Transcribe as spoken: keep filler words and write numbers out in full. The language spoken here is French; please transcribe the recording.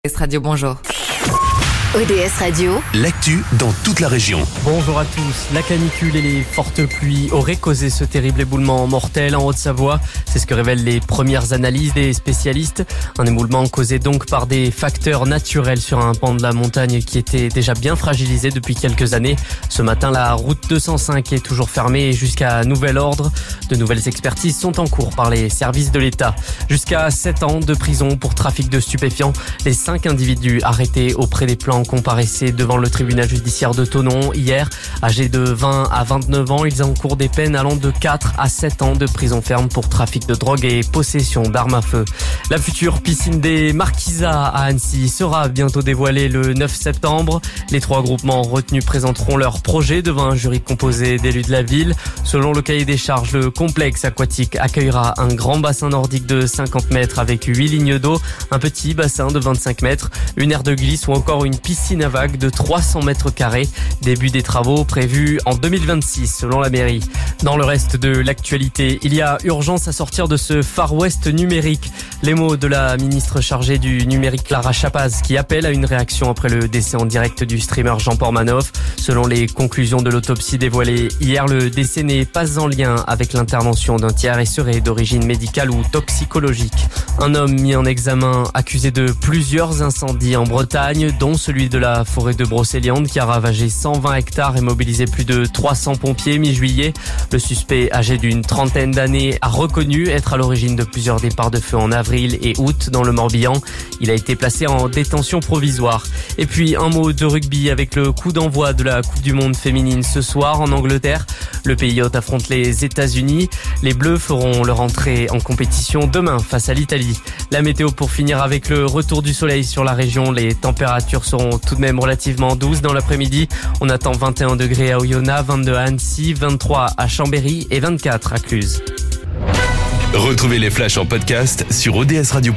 O D S Radio, bonjour. O D S Radio, l'actu dans toute la région. Bonjour à tous. La canicule et les fortes pluies auraient causé ce terrible éboulement mortel en Haute-Savoie. C'est ce que révèlent les premières analyses des spécialistes. Un éboulement causé donc par des facteurs naturels sur un pan de la montagne qui était déjà bien fragilisé depuis quelques années. Ce matin, la route deux cent cinq est toujours fermée jusqu'à nouvel ordre. De nouvelles expertises sont en cours par les services de l'État. Jusqu'à sept ans de prison pour trafic de stupéfiants. Les cinq individus arrêtés auprès des plans comparaissaient devant le tribunal judiciaire de Thonon hier. Âgés de vingt à vingt-neuf ans, ils encourent des peines allant de quatre à sept ans de prison ferme pour trafic de drogue et possession d'armes à feu. La future piscine des Marquisas à Annecy sera bientôt dévoilée le neuf septembre. Les trois groupements retenus présenteront leur projet devant un jury composé d'élus de la ville. Selon le cahier des charges, le complexe aquatique accueillera un grand bassin nordique de cinquante mètres avec huit lignes d'eau, un petit bassin de vingt-cinq mètres, une aire de glisse ou encore une piscine à vagues de trois cents mètres carrés. Début des travaux prévus en deux mille vingt-six selon la mairie. Dans le reste de l'actualité, il y a urgence à sortir de ce Far West numérique. Les mots de la ministre chargée du numérique Clara Chapaz qui appelle à une réaction après le décès en direct du streamer Jean Pormanoff. Selon les conclusions de l'autopsie dévoilée hier, le décès n'est pas en lien avec l'intervention d'un tiers et serait d'origine médicale ou toxicologique. Un homme mis en examen accusé de plusieurs incendies en Bretagne, dont celui de la forêt de Brocéliande qui a ravagé cent vingt hectares et mobilisé plus de trois cents pompiers mi-juillet. Le suspect, âgé d'une trentaine d'années, a reconnu être à l'origine de plusieurs départs de feu en avril et août dans le Morbihan. Il a été placé en détention provisoire. Et puis un mot de rugby avec le coup d'envoi de la Coupe du Monde féminine ce soir en Angleterre. Le pays hôte affronte les États-Unis. Les Bleus feront leur entrée en compétition demain face à l'Italie. La météo pour finir avec le retour du soleil sur la région. Les températures seront tout de même relativement douces dans l'après-midi. On attend vingt et un degrés à Oyonnax, vingt-deux à Annecy, vingt-trois à Chambéry et vingt-quatre à Cluse. Retrouvez les flashs en podcast sur O D S Radio.